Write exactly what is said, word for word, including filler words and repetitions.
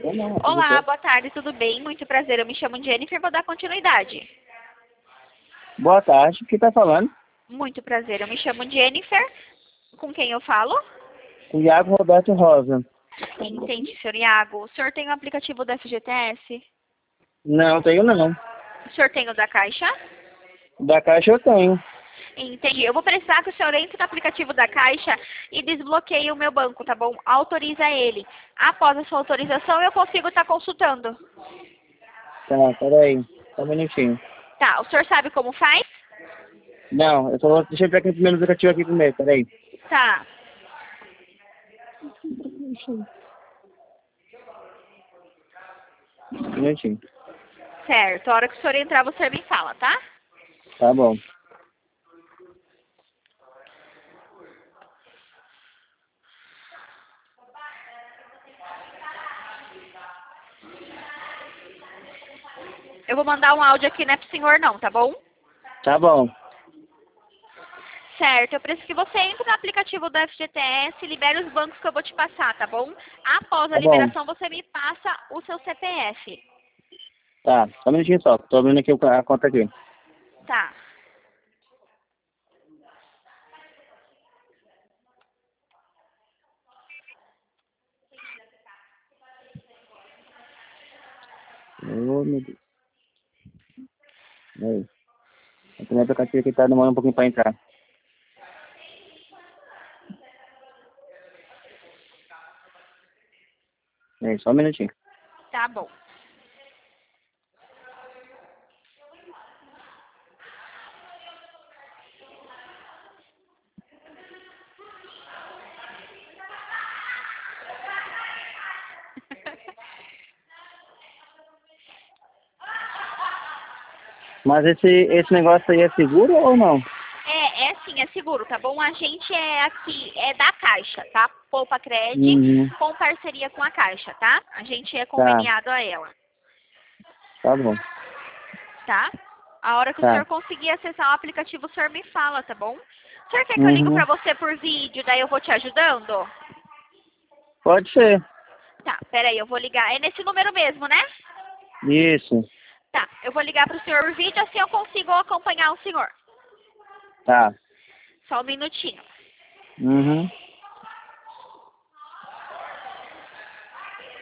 Olá, boa tarde, tudo bem? Muito prazer, eu me chamo Jennifer, vou dar continuidade. Boa tarde, quem tá falando? Muito prazer, eu me chamo Jennifer. Com quem eu falo? O Iago Roberto Rosa. Entendi, senhor Iago. O senhor tem o aplicativo da F G T S? Não, tenho não. O senhor tem o da Caixa? Da Caixa eu tenho. Entendi. Eu vou precisar que o senhor entre no aplicativo da Caixa e desbloqueie o meu banco, tá bom? Autoriza ele. Após a sua autorização, eu consigo estar consultando. Tá, peraí. Só um minutinho. Tá, o senhor sabe como faz? Não, eu só vou... Deixa eu ver aqui o primeiro aplicativo aqui primeiro, peraí. Tá. Um minutinho. Certo. A hora que o senhor entrar, você me fala, tá? Tá bom. Eu vou mandar um áudio aqui, não é pro senhor não, tá bom? Tá bom. Certo, eu preciso que você entre no aplicativo do F G T S e libere os bancos que eu vou te passar, tá bom? Após a Tá bom. liberação, você me passa o seu C P F. Tá, só um minutinho só. Tô abrindo aqui a conta aqui. Tá. Oh, meu Deus. Aí. O primeiro aplicativo aqui tá demorando um pouquinho pra entrar. Aí, só um minutinho. Tá bom. Mas esse, esse negócio aí é seguro ou não? É, é sim, é seguro, tá bom? A gente é aqui, é da Caixa, tá? Poupa Cred, Uhum. com parceria com a Caixa, tá? A gente é Tá, conveniado a ela, tá bom. tá? A hora que o Tá. senhor conseguir acessar o aplicativo, o senhor me fala, tá bom? O senhor quer que eu ligo Uhum. pra você por vídeo, daí eu vou te ajudando? Pode ser. Tá, peraí, eu vou ligar. É nesse número mesmo, né? Isso. Tá, eu vou ligar pro senhor por vídeo, assim eu consigo acompanhar o senhor. Tá. Só um minutinho. Uhum.